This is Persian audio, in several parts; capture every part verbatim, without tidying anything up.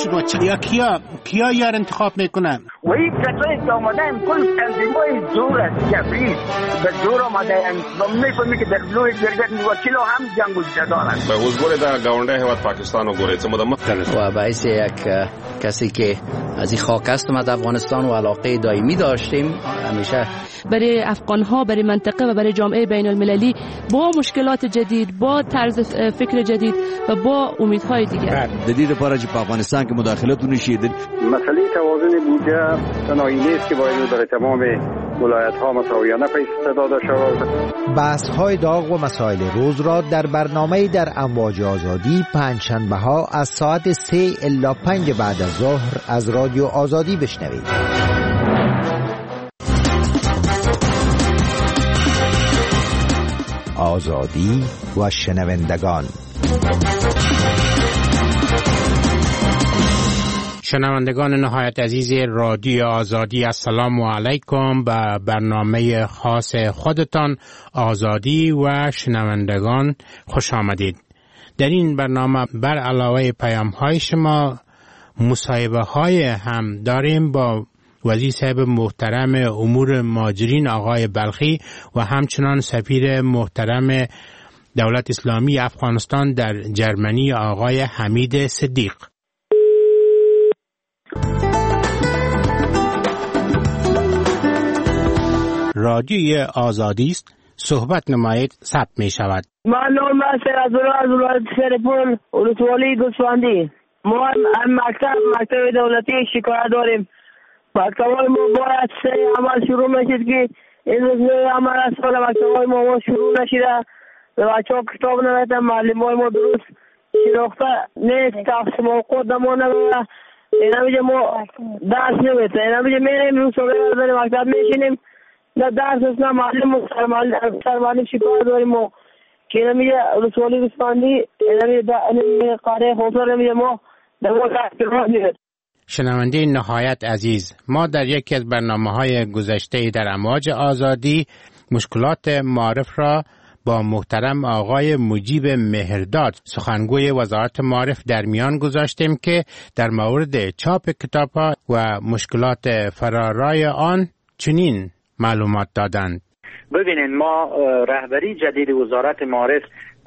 شد و چیا کیا کیا یار انتخاب میکنن و این کسایی که آمدن کل تنظیمای زور است جبری به زور آمدن و میفهمی که در بلوی جرگت وکیل هم جنگ و جدال است. به وزگوری در گاونده هواد پاکستان و گوری چه مدام و باعث یک کسی که از این خاک است ما در افغانستان و علاقه دائمی داشتیم همیشه برای افغان‌ها، برای منطقه و برای جامعه بین المللی با مشکلات جدید، با طرز فکر جدید و با امیدهای دیگر. جدید para چې په افغانستان کې مداخلت ونشي. مسئله توازن بودجه تنهایی نیست که باید در تمام ولایت‌ها مساویانه پیش داده شود. بحث‌های داغ و مسائل روز را در برنامه در امواج آزادی پنجشنبه‌ها از ساعت سه الی پنج بعد از ظهر از رادیو آزادی بشنوید. آزادی و شنوندگان. شنوندگان نهایت عزیز رادیو آزادی، السلام علیکم. به برنامه خاص خودتان آزادی و شنوندگان خوش آمدید. در این برنامه بر علاوه پیام های شما مصاحبه های هم داریم با وزیر صاحب محترم امور مهاجرین آقای بلخی و همچنان سفیر محترم دولت اسلامی افغانستان در جرمنی آقای حمید صدیق. رادیوی آزادی است، صحبت نمایید، ثبت می شود. من نام سرازولا از ولایت سرپل ولسوالی گوسفندی. ما هم مکتب مکتب دولتی شکایت داریم. مکتب‌های ما باید سه عمل شروع میشد که این روز نه عمل از سال مکتب‌های ما, ما شروع نشده. بچه‌ها کتاب نمیتن، معلم‌های ما درست شناخته نیست، تقسیم اوقات ما نمیده. اینا میگه ما درس نمیده. اینا میگه میریم روز صبح از مکتب میشینیم نه درس است نه معلم و سرمعلم شکایت داریم ما که اینا میگه رسولی گوسفندی اینا میگه قاره خوصر میگه ما در ما درس نمیده. شنونده نهایت عزیز، ما در یکی از برنامه‌های گذشته در امواج آزادی مشکلات معارف را با محترم آقای مجیب مهرداد سخنگوی وزارت معارف در میان گذاشتیم که در مورد چاپ کتاب‌ها و مشکلات فرارای آن چنین معلومات دادند. ببینید، ما رهبری جدید وزارت معارف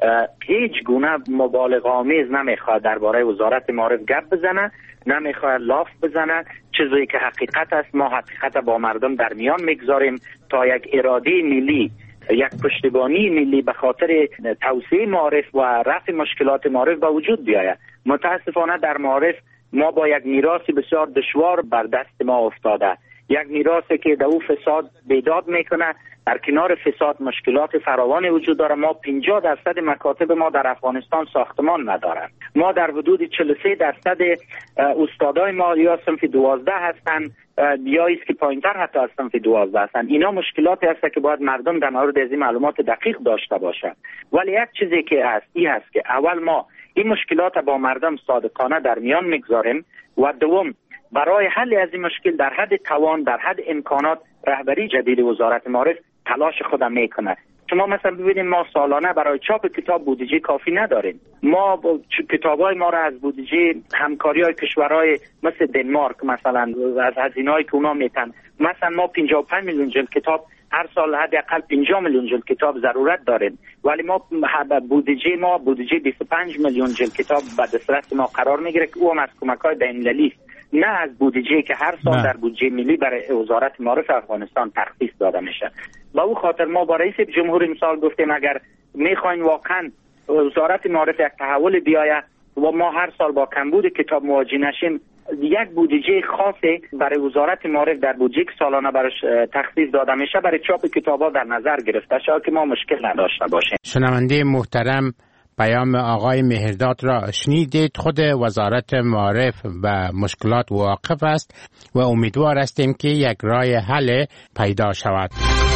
هیچ گونه مبالغه آمیز نمیخواد درباره وزارت معارف گپ بزنه، نمیخواد لاف بزنه. چیزی که حقیقت است ما حقیقت با مردم در میان میگذاریم تا یک اراده ملی، یک پشتیبانی ملی به خاطر توسعه معارف و رفع مشکلات معارف به وجود بیاید. متاسفانه در معارف ما با یک میراث بسیار دشوار بر دست ما افتاده، یک میراثی که در او فساد بیداد میکنه. در کنار فساد مشکلات فراوان وجود داره. ما پنجاه درصد مکاتب ما در افغانستان ساختمان ندارند. ما در حدود چهل و سه درصد استادای ما یا صنف دوازده هستند یا است که پایینتر حتی از صنف دوازده هستند. اینا مشکلاتی هست که باید مردم در مورد از این معلومات دقیق داشته باشند. ولی یک چیزی که هست این هست که اول ما این مشکلات با مردم صادقانه در میان میگذاریم و دوم برای حل از این مشکل در حد توان، در حد امکانات رهبری جدید وزارت معارف تلاش خودم میکنه. شما مثلا ببینید ما سالانه برای چاپ کتاب بودجه کافی نداریم. ما کتابای ما را از بودجه همکاری‌های کشورهای مثل دنمارک مثلا از هزینه‌ای که اونا میتن، مثلا ما پنجاه و پنج میلیون جلد کتاب هر سال حداقل پنجاه میلیون جلد کتاب ضرورت داریم، ولی ما بودجه ما بودجه بیست و پنج میلیون جلد کتاب به دسترس ما قرار میگیره که اون از کمک‌های بین‌المللی، نه از بودجه که هر سال در بودجه ملی برای وزارت معارف افغانستان تخصیص داده میشه. با او خاطر ما با رئیس جمهوری مثال گفتیم اگر میخواین واقعا وزارت معارف یک تحول بیاید و ما هر سال با کمبود کتاب مواجه نشیم، یک بودجه خاصی برای وزارت معارف در بودجه که سالانه براش تخصیص داده میشه برای چاپ کتابا در نظر گرفته شد که ما مشکل نداشته باشیم. شنونده محترم، پیام آقای مهرداد را شنیدید. خود وزارت معارف به مشکلات واقف است و امیدوار هستیم که یک راه حل پیدا شود.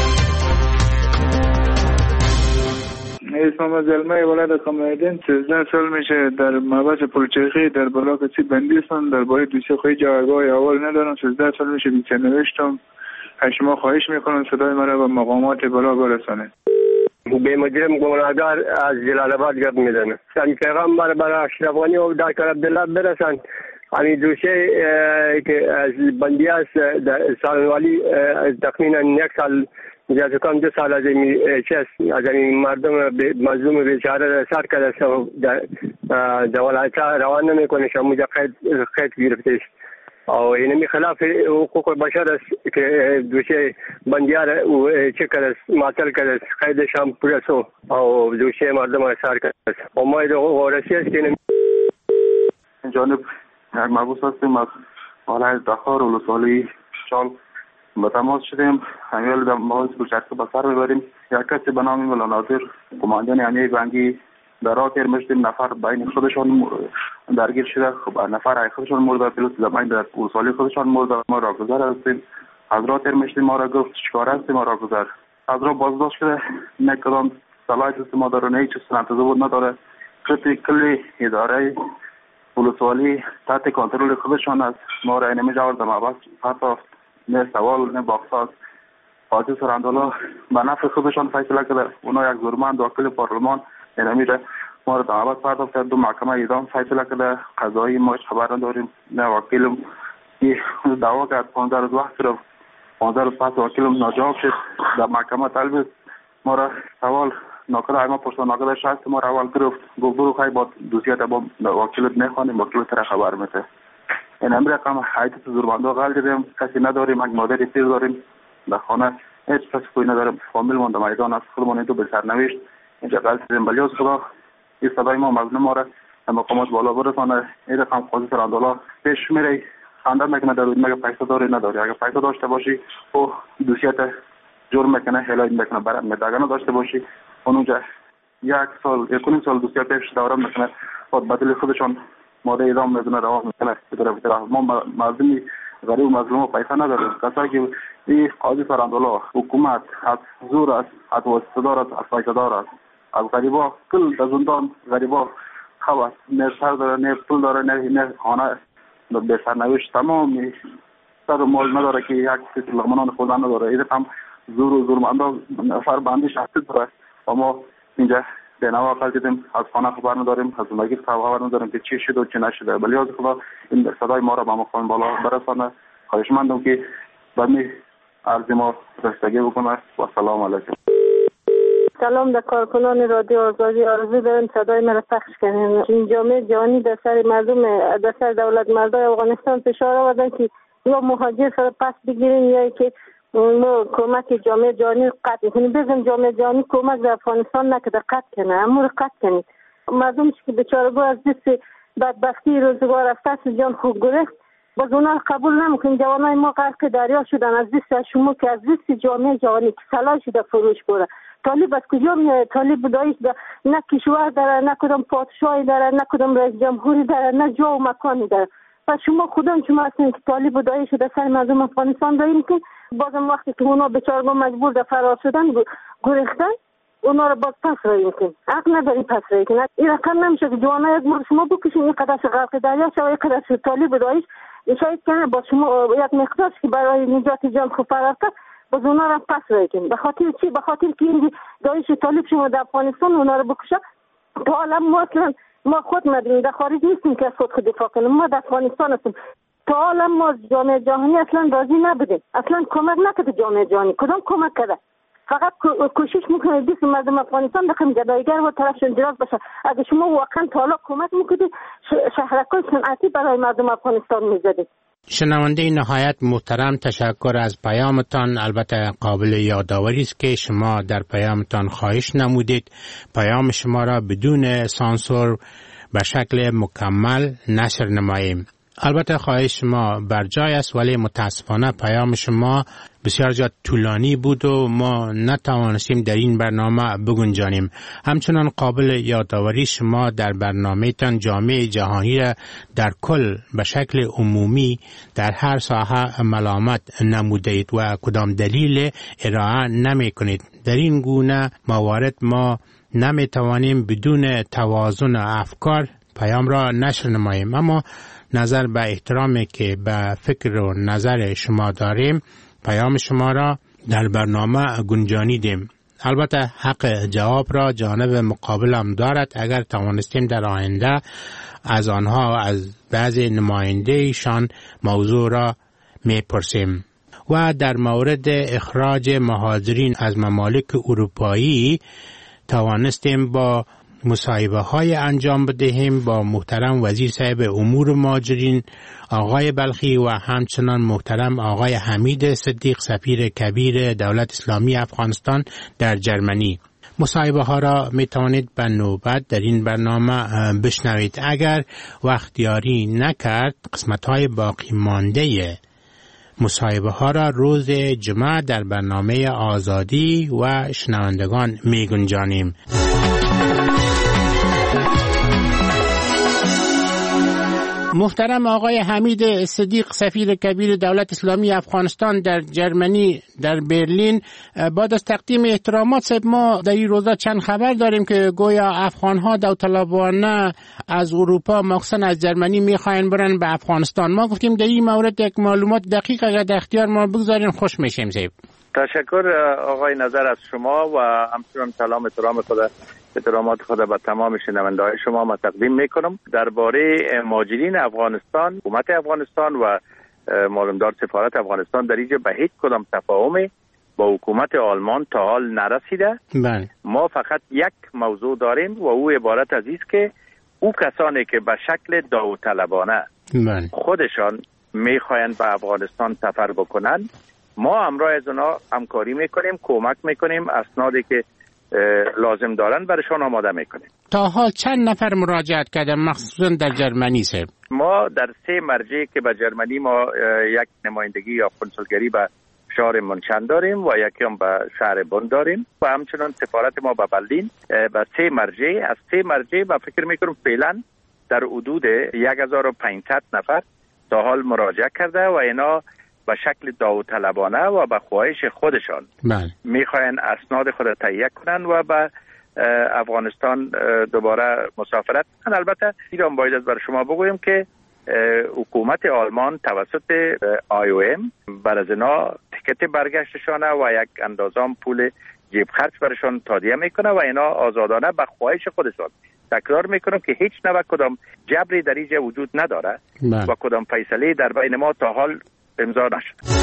اسمم زلمه ولایت کاملدین سیزده سال میشه در مبحث پولچرخی در بلاک سی بندی هستم. در باید دوسیه خواهی جوابای اول ندارم. سیزده سال میشه بیچه نوشتم. شما خواهش میکنم صدای مرا به مقامات بالا برسانه. به مجرم گناهکار از جلال آباد گپ میزنه. سن پیغمبر برای اشرف غنی و دکتر عبدالله برسن همین دوشه که از بندی است در سالوالی تقریبا یک سال زیاد کم دو سال از این چیز از این مردم مظلوم بیچاره سر کرده در ولایت روان نمیکنه شما قید قید گرفته است و اینمی خلاف حقوق بشر است که دوشه بندیار و چه کرده معطل کرده قیدش هم پرسو و دوشه مردم سر کرده و ما ورسی است که جانب یک مبوس هستیم از حالا دخار و لسالی شال به تماس شدیم همیل در محاض بلشت به سر ببریم یک کسی به نام مولا ناظر کماندان یعنی بنگی در راه تیر میشدیم نفر بین خودشان درگیر شده نفر خودشان مرده پلوس زمین در لسالی خودشان مرده ما را گذر هستیم از راه تیر میشدیم ما را گفت چکار هستیم ما را گذر از راه بازداشت شده نه کدام صلاحیت است ما داره نه هیچ سنت ضبط نداره کلی اداره ولسوالی تحت کنترل خودشان است ما را اینمی جواب در محبت حتی نه سوال نه باقصاز قاضی سراندالا به نفع خودشان فیصله کرده اونا یک زورمند وکیل پارلمان اینمی را ما را در محبت پرداخت کرد دو محکمه اعدام فیصله کرده قضایی ما خبر نداریم نه وکیلم دعوا کرد پانزده روز وقت رو پانزده روز پس وکیلم ناجواب شد در محکمه طلب ما را سوال ناکده ما پرسان ناکده شخص ما را اول گرفت گفت برو خواهی با دوسیت با وکیلت نخوانیم وکیلت را خبر میده این امر رقم حیثیت زوربنده غل دیدیم کسی نداریم یک مادر پیر داریم در خانه هیچ کسی کوی نداریم فامیل من در میدان است خودمون این تو به سرنوشت اینجا غل دیدیم بلی از خدا این صدای ما مظلوم ما را در مقامات بالا برسانه این رقم قاضی سراندالا پیش میره خنده میکنه در مگه پیسه داری نداری اگر پیسه داشته باشی او دوسیت جرم میکنه هلایت میکنه برات مدگانه داشته باشی اونجا یک سال یکونیم سال دوسیت پیش دوران میکنه خود بدل خودشان ماده اعدام میدونه روان میکنه بدره بدره ما مظلومی غریب و مظلوم پیسه نداریم کسایی که این قاضی سراندالا حکومت از زور است از واسطه‌دار است از پیسه‌دار است از غریبا کل در زندان غریبا خواست نه سر داره نه پول داره نه نه خانه به سرنوشت تمامی سر و مال نداره که یک کسی لغمنان خودن نداره این هم زور و زورمنده نفر بندی شخصی داره و ما اینجا به نوع اقل دیدیم از خانه خبر نداریم از زندگی خبر نداریم که چی شده و چی نشده ولی از خدا این صدای ما را به مقام بالا برسانه خواهشمندم که بمی عرض ما رسیدگی بکنه و سلام علیکم. سلام در کارکنان رادیو آزادی آرزو دارم صدای مرا پخش کنین. این جامعه جهانی در سر مردم در سر دولت مردای افغانستان فشار آوردن که یا مهاجر سر پس بگیرین یا که ما کمک جامعه جهانی قطع کنیم. بگم جامعه جهانی کمک در افغانستان نکرده قطع کنه امور قطع کنید. مردم که بیچارگو از دست بدبختی روزگار رفته جان خوب گرفت باز اونا قبول نمیکنیم. جوانای ما غرق دریا شدن از دست شما که از دست جامعه جهانی که سلاح شده فروش بره. طالب از کجا میاد؟ طالب دایش نه کشور داره نه کدام پادشاهی داره نه کدام رئیس جمهوری داره نه جا و مکانی داره. و شما خودم شما هستین که طالب دایش در سر مردم افغانستان داریم که بازم وقتی که اونا بیچارگان مجبور در فرار شدن گریختن اونا رو باز پس رایی کنیم. حق نداریم پس رایی کنیم. این رقم نمیشه که جوانای از مورد شما بکشین این قدرش غرق دریا شد و این قدرش طالب دایش شاید کنه با شما یک مقدار که برای نجات جان خود فرار کرد باز اونا رو پس رایی کنیم. به خاطر چی؟ به خاطر که این دایش طالب شما در افغانستان اونا رو بکشه. تا حالا ما اصلا ما خود مدنی در خارج نیستیم که از خود خود دفاع کنیم. ما در افغانستان هستیم. تا حالا ما جامعه جهانی اصلا راضی نبودیم. اصلا کمک نکرده جامعه جهانی. کدام کمک کرده؟ فقط کوشش میکنه دست مردم افغانستان بخیم گدایگر و طرفشون دراز باشه. اگه شما واقعا تا حالا کمک میکنید شهرکای صنعتی برای مردم افغانستان میزدید. شنونده نهایت محترم تشکر از پیامتان. البته قابل یادآوری است که شما در پیامتان خواهش نمودید پیام شما را بدون سانسور به شکل مکمل نشر نماییم. البته خواهش شما بر جای است ولی متاسفانه پیام شما بسیار زیاد طولانی بود و ما نتوانستیم در این برنامه بگنجانیم. همچنان قابل یادآوری شما در برنامه تان جامعه جهانی را در کل به شکل عمومی در هر ساحه ملامت نمودید و کدام دلیل ارائه نمی کنید. در این گونه موارد ما نمی توانیم بدون توازن افکار پیام را نشر نماییم. اما نظر به احترامی که به فکر و نظر شما داریم پیام شما را در برنامه گنجانیدیم. البته حق جواب را جانب مقابل هم دارد. اگر توانستیم در آینده از آنها از بعضی نماینده ایشان موضوع را میپرسیم. و در مورد اخراج مهاجرین از ممالک اروپایی توانستیم با مصاحبه های انجام بدهیم با محترم وزیر صاحب امور مهاجرین آقای بلخی و همچنان محترم آقای حمید صدیق سفیر کبیر دولت اسلامی افغانستان در جرمنی. مصاحبه ها را می توانید به نوبت در این برنامه بشنوید. اگر وقت یاری نکرد قسمت های باقی مانده مصاحبه ها را روز جمعه در برنامه آزادی و شنوندگان می گنجانیم. محترم آقای حمید صدیق سفیر کبیر دولت اسلامی افغانستان در جرمنی در برلین، بعد از تقدیم احترامات صاحب، ما در این روزا چند خبر داریم که گویا افغان‌ها داوطلبانه از اروپا مخصوصا از جرمنی میخواین برن به افغانستان. ما گفتیم در این مورد یک معلومات دقیق اگر در اختیار ما بگذارین خوش میشیم صاحب. تشکر آقای نظر از شما و همچنان سلام احترام خود احترامات خود به تمام شنونده‌های شما ما تقدیم میکنم. درباره مهاجرین افغانستان، حکومت افغانستان و معلومدار سفارت افغانستان در اینجا به هیچ کدام تفاهمی با حکومت آلمان تا حال نرسیده. بله. ما فقط یک موضوع داریم و او عبارت از است که او کسانی که به شکل داوطلبانه بله. خودشان میخواین به افغانستان سفر بکنن، ما همراه از اونا همکاری میکنیم، کمک میکنیم، اسنادی که لازم دارن برشان آماده میکنیم. تا حال چند نفر مراجعت کردن مخصوصا در جرمنی صاحب؟ ما در سه مرجع که به جرمنی ما یک نمایندگی یا کنسولگری به شهر منشن داریم و یکی هم به شهر بن داریم و همچنان سفارت ما به برلین. به سه مرجع، از سه مرجع با فکر میکنم فعلا در حدود یک هزار و پانصد نفر تا حال مراجعه کرده و اینا به شکل داوطلبانه و به خواهش خودشان میخواین اسناد خود تهیه کنن و به افغانستان دوباره مسافرت کنن. البته ایران باید از بر شما بگویم که حکومت آلمان توسط آی او ام بر از اینا تیکت برگشتشانه و یک اندازه پول جیب خرج برشان تادیه میکنه و اینا آزادانه به خواهش خودشان. تکرار میکنم که هیچ نوع کدام جبری در اینجا وجود نداره من. و کدام فیصله در بین ما تا حال امضا نشد.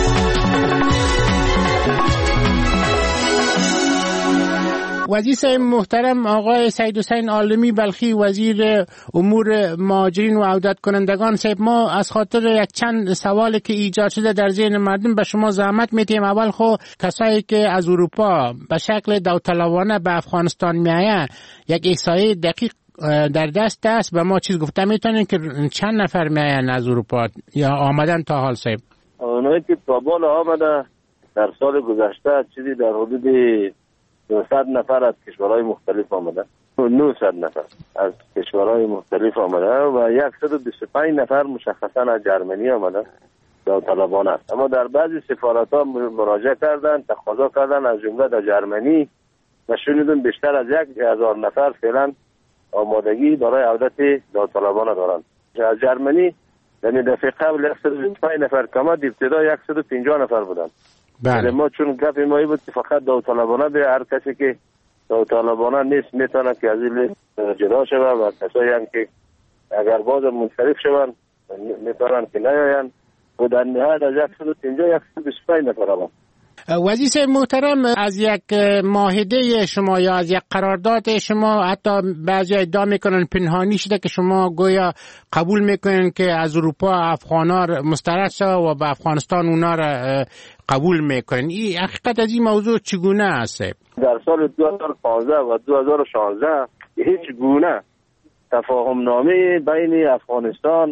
وزیر صاحب محترم آقای سید حسین عالمی بلخی وزیر امور مهاجرین و عودت کنندگان صاحب، ما از خاطر یک چند سوالی که ایجاد شده در ذهن مردم به شما زحمت میدیم. اول خو کسایی که از اروپا به شکل داوطلبانه به افغانستان میآیند یک احصایه دقیق در دست است، به ما چیز گفته میتونین که چند نفر میآیند از اروپا یا آمدن تا حال صاحب؟ اونایی که تا بالا آمده در سال گذشته چیزی در حدود نهصد نفر از کشورهای مختلف آمده، نهصد نفر از کشورهای مختلف آمده و صد و بیست و پنج نفر مشخصا از جرمنی آمده داوطلبانه است. اما در بعضی سفارت ها مراجعه کردن، تقاضا کردن از جمله در جرمنی و شنیدم بیشتر از یک هزار نفر فعلا آمادگی برای عودت داوطلبانه دارند. از جرمنی یعنی دفعه قبل صد و بیست و پنج نفر کما ابتدا صد و پنجاه نفر بودند. بله. ما چون گپ ما بود که فقط داوطلبانه به هر کسی که داوطلبانه نیست میتونه که از این جدا شود و کسایی هم که اگر باز منصرف شوند میتونن که نیاین و در نهایت از صد و پنجاه صد و بیست و پنج نفر آمد. وزیر صاحب محترم، از یک معاهده شما یا از یک قرارداد شما حتی بعضی ادعا میکنن پنهانی شده که شما گویا قبول میکنین که از اروپا افغانا مسترد شد و به افغانستان اونا را قبول میکنین. این حقیقت از این موضوع چگونه است؟ در سال دو هزار و پانزده و دو هزار و شانزده هیچ گونه تفاهم نامه بین افغانستان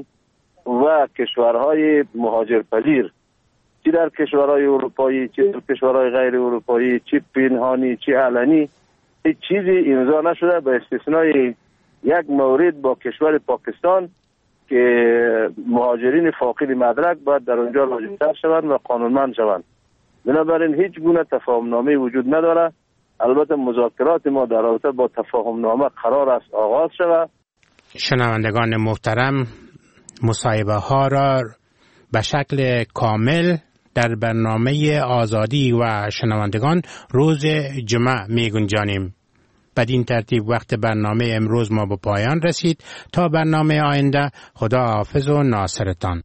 و کشورهای مهاجرپذیر، چی در کشورهای اروپایی چی در کشورهای غیر اروپایی، چی پنهانی چی علنی، هیچ چیزی امضا نشده به استثنای یک مورد با کشور پاکستان که مهاجرین فاقد مدرک باید در اونجا راجع‌تر شوند و قانونمند شوند. بنابراین هیچ گونه تفاهم نامه وجود نداره. البته مذاکرات ما در رابطه با تفاهم نامه قرار است آغاز شود. شنوندگان محترم، مصاحبه ها را به شکل کامل در برنامه آزادی و شنوندگان روز جمعه می گنجانیم. بدین ترتیب وقت برنامه امروز ما به پایان رسید. تا برنامه آینده، خدا حافظ و ناصرتان.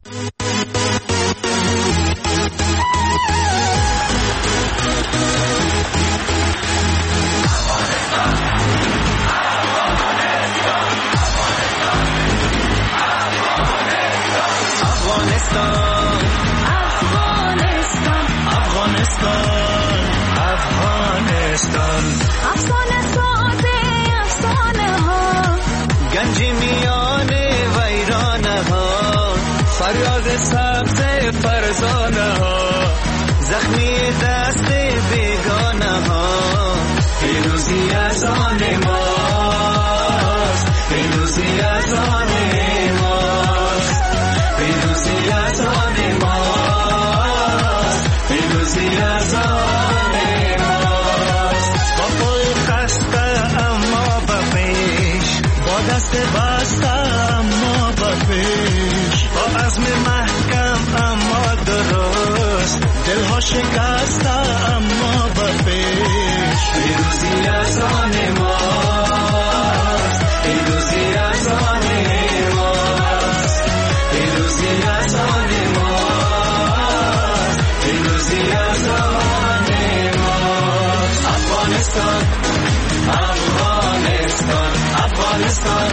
فریاد سبز فرزانه ها، زخمی دست بیگانه ها، پیروزی از آن ماست، پیروزی از آن ماست، پیروزی از آن ماست، پیروزی از آن ماست. با پای خسته اما به پیش، با دست بسته اما به پیش، با عزم محکم اما درست، دلها شکسته اما به پیش. پیروزی از آن ماست، پیروزی از آن ماست، پیروزی از آن ماست، پیروزی از آن ماست. افغانستان، افغانستان، افغانستان،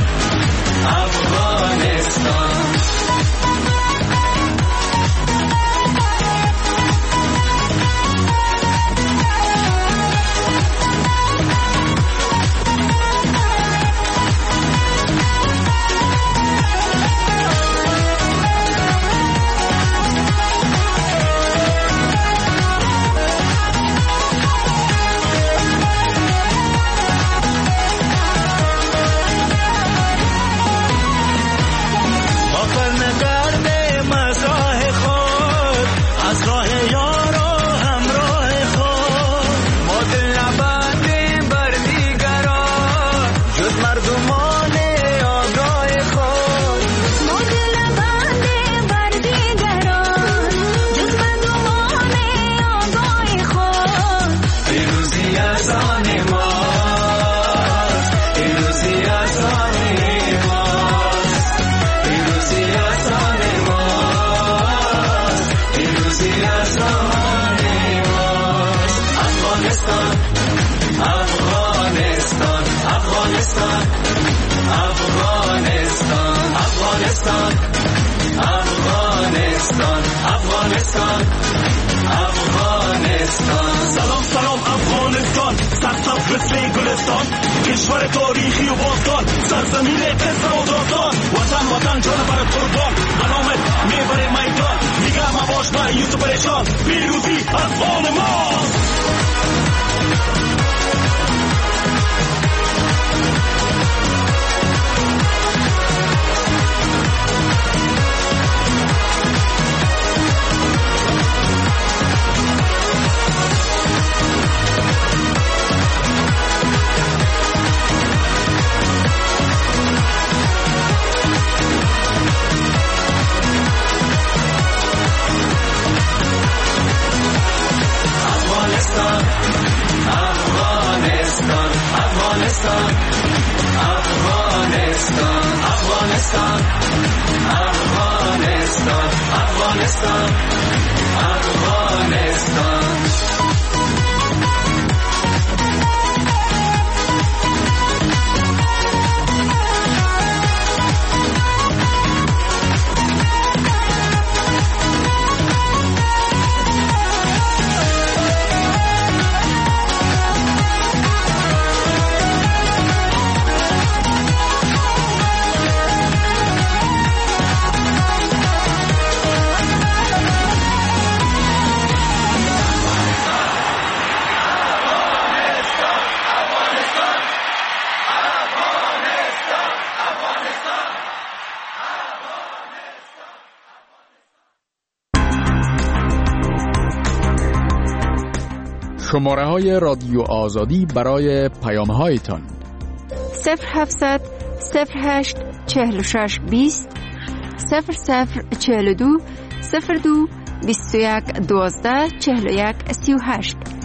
افغانستان. افغانستان، افغانستان. سلام سلام افغانستان، سرسبز مثل گلستان، کشور تاریخی و باستان، سرزمین قصه و داستان. وطن وطن جان بر قربان، علامت میبره میدان، نگاه مباش مایوس و پریشان، پیروزی از آن ماست. Afghanistan, Afghanistan, Afghanistan, Afghanistan, Afghanistan, Afghanistan. شماره های رادیو آزادی برای پیام هایتان صفر هفتصد صفر هشت چهل و شش بیست صفر صفر چهل و دو صفر دو بیست و یک دوازده چهل و یک سی و هشت.